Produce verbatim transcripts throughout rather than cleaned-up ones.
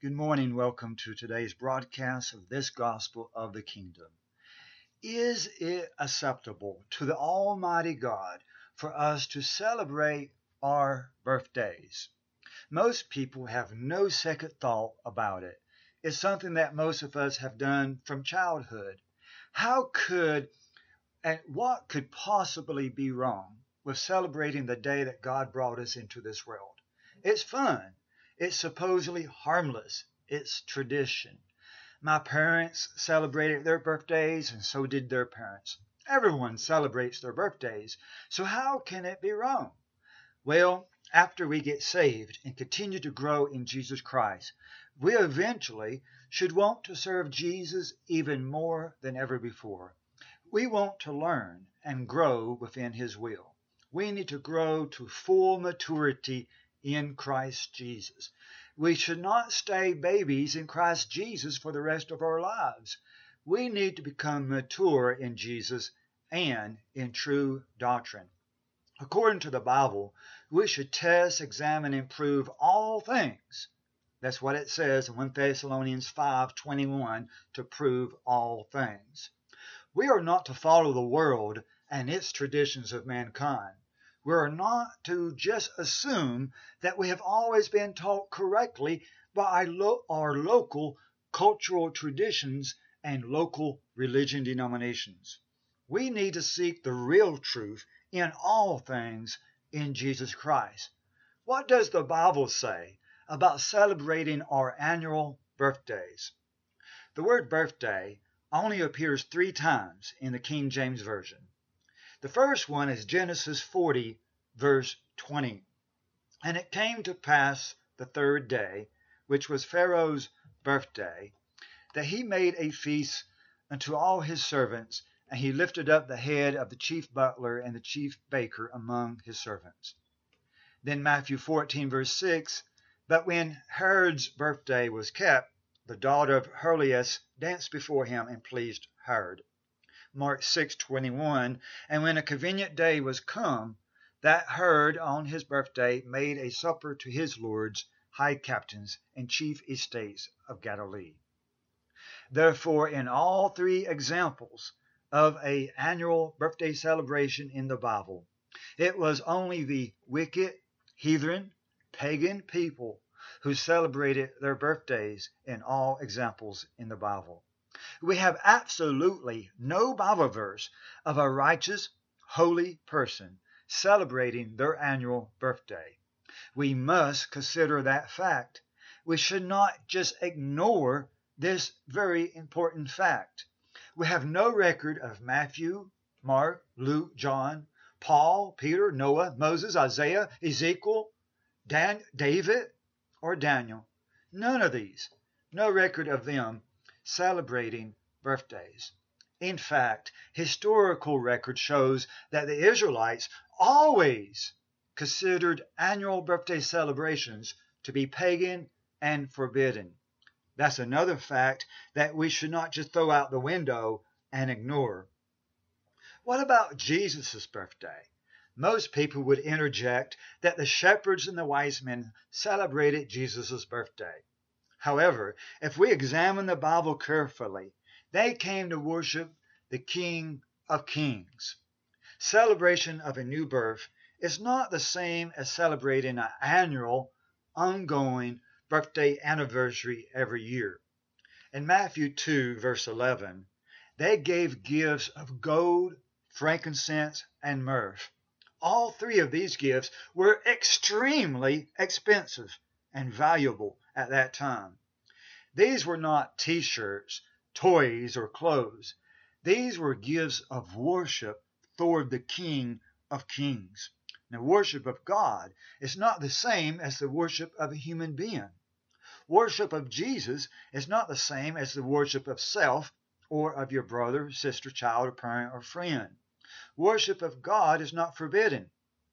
Good morning. Welcome to today's broadcast of this gospel of the kingdom. Is it acceptable to the Almighty God for us to celebrate our birthdays? Most people have no second thought about it. It's something that most of us have done from childhood. How could and what could possibly be wrong with celebrating the day that God brought us into this world? It's fun. It's supposedly harmless. It's tradition. My parents celebrated their birthdays, and so did their parents. Everyone celebrates their birthdays, so how can it be wrong? Well, after we get saved and continue to grow in Jesus Christ, we eventually should want to serve Jesus even more than ever before. We want to learn and grow within His will. We need to grow to full maturity in Christ Jesus. We should not stay babies in Christ Jesus for the rest of our lives. We need to become mature in Jesus and in true doctrine. According to the Bible, we should test, examine, and prove all things. That's what it says in First Thessalonians five twenty-one, to prove all things. We are not to follow the world and its traditions of mankind. We are not to just assume that we have always been taught correctly by our local cultural traditions and local religion denominations. We need to seek the real truth in all things in Jesus Christ. What does the Bible say about celebrating our annual birthdays? The word birthday only appears three times in the King James Version. The first one is Genesis forty, verse twenty. And it came to pass the third day, which was Pharaoh's birthday, that he made a feast unto all his servants, and he lifted up the head of the chief butler and the chief baker among his servants. Then Matthew fourteen, verse six, but when Herod's birthday was kept, the daughter of Herodias danced before him and pleased Herod. Mark six twenty-one, and when a convenient day was come, that Herod on his birthday made a supper to his lords, high captains, and chief estates of Galilee. Therefore, in all three examples of an annual birthday celebration in the Bible, it was only the wicked, heathen, pagan people who celebrated their birthdays in all examples in the Bible. We have absolutely no Bible verse of a righteous, holy person celebrating their annual birthday. We must consider that fact. We should not just ignore this very important fact. We have no record of Matthew, Mark, Luke, John, Paul, Peter, Noah, Moses, Isaiah, Ezekiel, Dan, David, or Daniel. None of these. No record of them celebrating birthdays. In fact, historical record shows that the Israelites always considered annual birthday celebrations to be pagan and forbidden. That's another fact that we should not just throw out the window and ignore. What about Jesus' birthday? Most people would interject that the shepherds and the wise men celebrated Jesus' birthday. However, if we examine the Bible carefully, they came to worship the King of Kings. Celebration of a new birth is not the same as celebrating an annual, ongoing birthday anniversary every year. In Matthew two, verse eleven, they gave gifts of gold, frankincense, and myrrh. All three of these gifts were extremely expensive and valuable at that time. These were not t-shirts, toys, or clothes. These were gifts of worship toward the King of Kings. Now, worship of God is not the same as the worship of a human being. Worship of Jesus is not the same as the worship of self or of your brother, sister, child, or parent, or friend. Worship of God is not forbidden,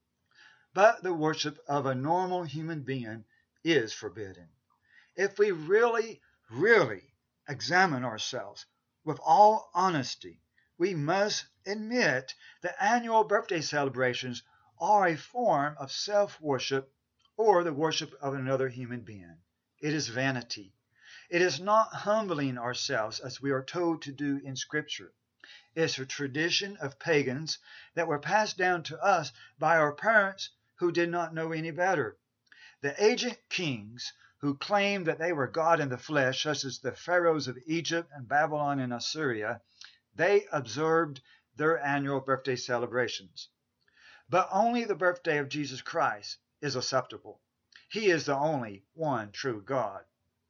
but the worship of a normal human being is forbidden. If we really, really examine ourselves with all honesty, we must admit that annual birthday celebrations are a form of self-worship or the worship of another human being. It is vanity. It is not humbling ourselves as we are told to do in Scripture. It's a tradition of pagans that were passed down to us by our parents who did not know any better. The ancient kings who claimed that they were God in the flesh, such as the pharaohs of Egypt and Babylon and Assyria, they observed their annual birthday celebrations. But only the birthday of Jesus Christ is acceptable. He is the only one true God.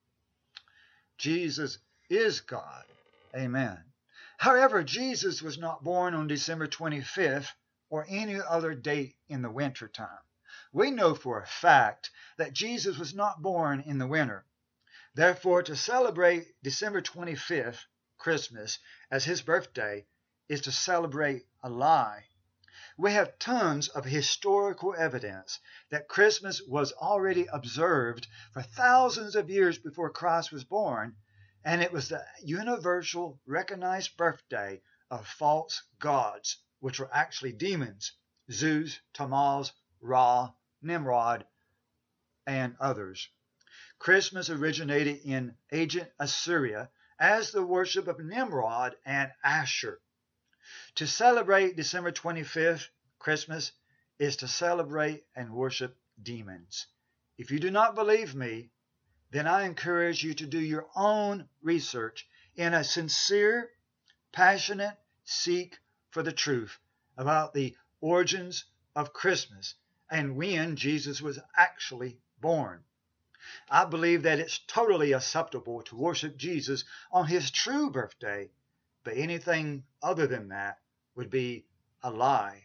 Jesus is God. Amen. However, Jesus was not born on December twenty-fifth or any other date in the winter time. We know for a fact that Jesus was not born in the winter. Therefore, to celebrate December twenty-fifth, Christmas, as his birthday is to celebrate a lie. We have tons of historical evidence that Christmas was already observed for thousands of years before Christ was born, and it was the universal recognized birthday of false gods, which were actually demons, Zeus, Tammuz, Ra, Nimrod, and others. Christmas originated in ancient Assyria as the worship of Nimrod and Ashur. To celebrate December twenty-fifth, Christmas, is to celebrate and worship demons. If you do not believe me, then I encourage you to do your own research in a sincere, passionate seek for the truth about the origins of Christmas and when Jesus was actually born. I believe that it's totally acceptable to worship Jesus on his true birthday, but anything other than that would be a lie.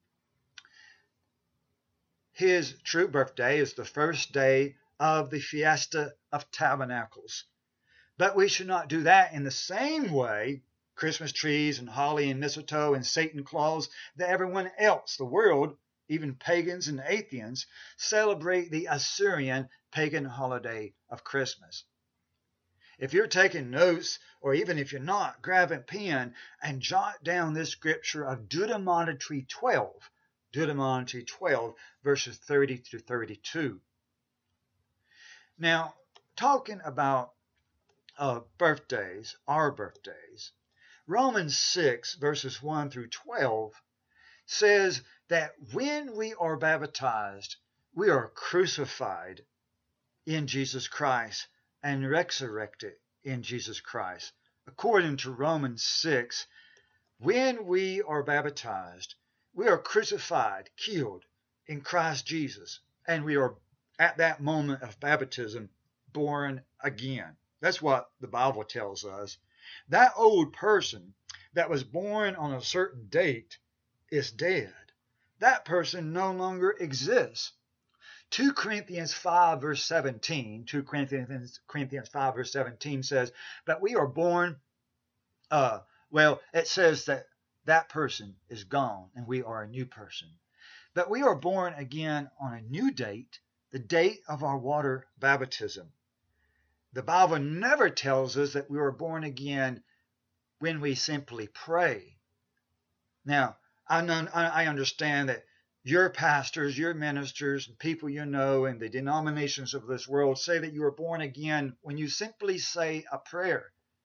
His true birthday is the first day of the Fiesta of Tabernacles. But we should not do that in the same way, Christmas trees and holly and mistletoe and Satan claws, that everyone else, the world, even pagans and atheists, celebrate the Assyrian pagan holiday of Christmas. If you're taking notes, or even if you're not, grab a pen and jot down this scripture of Deuteronomy twelve, Deuteronomy twelve, verses thirty to thirty-two. Now, talking about uh, birthdays, our birthdays, Romans six, verses one through twelve, says that when we are baptized, we are crucified in Jesus Christ and resurrected in Jesus Christ. According to Romans six, when we are baptized, we are crucified, killed in Christ Jesus, and we are at that moment of baptism born again. That's what the Bible tells us. That old person that was born on a certain date is dead. That person no longer exists. Second Corinthians five, verse seventeen, Second Corinthians, Corinthians five, verse seventeen says, but we are born, uh, well, it says that that person is gone and we are a new person. But we are born again on a new date, the date of our water baptism. The Bible never tells us that we are born again when we simply pray. Now, I, know, I understand that your pastors, your ministers, and people you know in the denominations of this world say that you are born again when you simply say a prayer.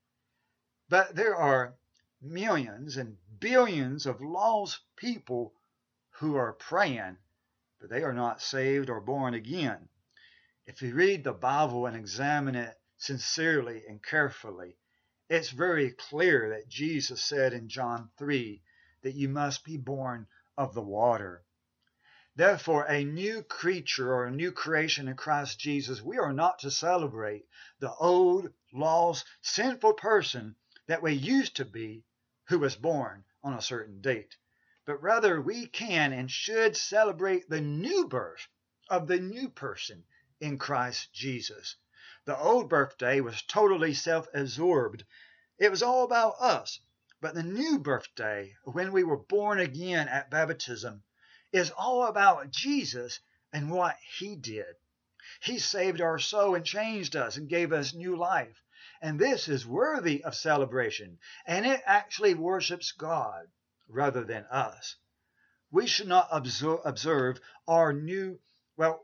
But there are millions and billions of lost people who are praying, but they are not saved or born again. If you read the Bible and examine it sincerely and carefully, it's very clear that Jesus said in John three that you must be born of the water. Therefore, a new creature or a new creation in Christ Jesus, we are not to celebrate the old, lost, sinful person that we used to be who was born on a certain date. But rather, we can and should celebrate the new birth of the new person in Christ Jesus. The old birthday was totally self-absorbed. It was all about us. But the new birthday, when we were born again at baptism, is all about Jesus and what he did. He saved our soul and changed us and gave us new life. And this is worthy of celebration. And it actually worships God rather than us. We should not observe our new, well,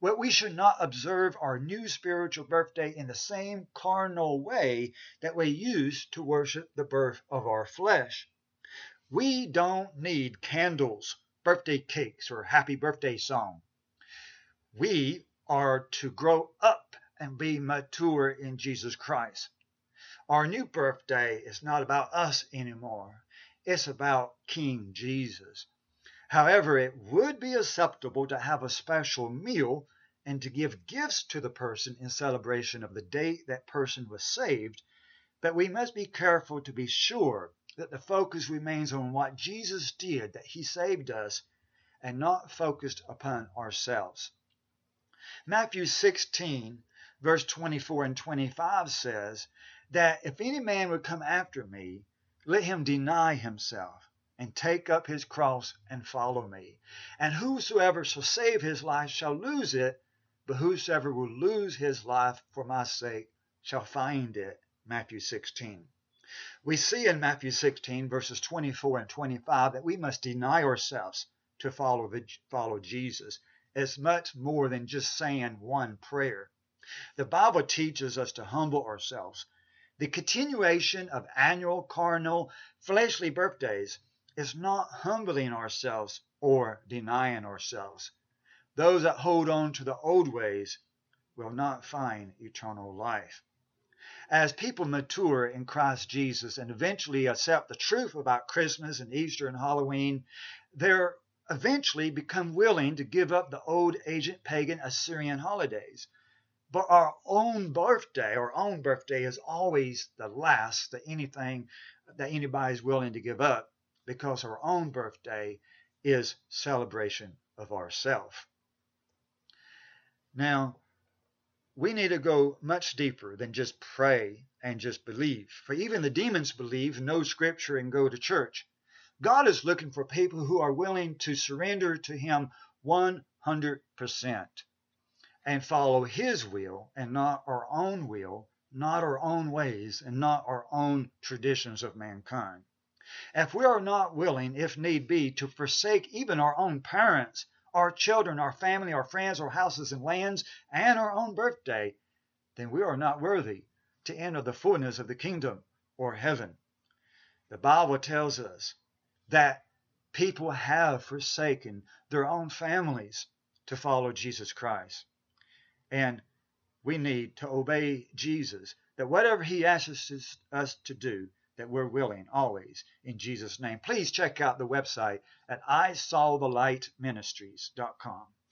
Well, we should not observe our new spiritual birthday in the same carnal way that we used to worship the birth of our flesh. We don't need candles, birthday cakes, or happy birthday song. We are to grow up and be mature in Jesus Christ. Our new birthday is not about us anymore. It's about King Jesus. However, it would be acceptable to have a special meal and to give gifts to the person in celebration of the date that person was saved, but we must be careful to be sure that the focus remains on what Jesus did, that he saved us, and not focused upon ourselves. Matthew sixteen, verse twenty-four and twenty-five says that if any man would come after me, let him deny himself and take up his cross and follow me. And whosoever shall save his life shall lose it, but whosoever will lose his life for my sake shall find it. Matthew sixteen. We see in Matthew sixteen, verses twenty-four and twenty-five, that we must deny ourselves to follow, the, follow Jesus. It's much more than just saying one prayer. The Bible teaches us to humble ourselves. The continuation of annual, carnal, fleshly birthdays is not humbling ourselves or denying ourselves. Those that hold on to the old ways will not find eternal life. As people mature in Christ Jesus and eventually accept the truth about Christmas and Easter and Halloween, they're eventually become willing to give up the old ancient pagan Assyrian holidays. But our own birthday, our own birthday is always the last that anything that anybody is willing to give up, because our own birthday is celebration of ourself. Now, we need to go much deeper than just pray and just believe. For even the demons believe, know Scripture, and go to church. God is looking for people who are willing to surrender to him one hundred percent and follow his will and not our own will, not our own ways, and not our own traditions of mankind. If we are not willing, if need be, to forsake even our own parents, our children, our family, our friends, our houses and lands, and our own birthday, then we are not worthy to enter the fullness of the kingdom or heaven. The Bible tells us that people have forsaken their own families to follow Jesus Christ. And we need to obey Jesus, that whatever he asks us to do, that we're willing always in Jesus' name. Please check out the website at I saw the light ministries dot com.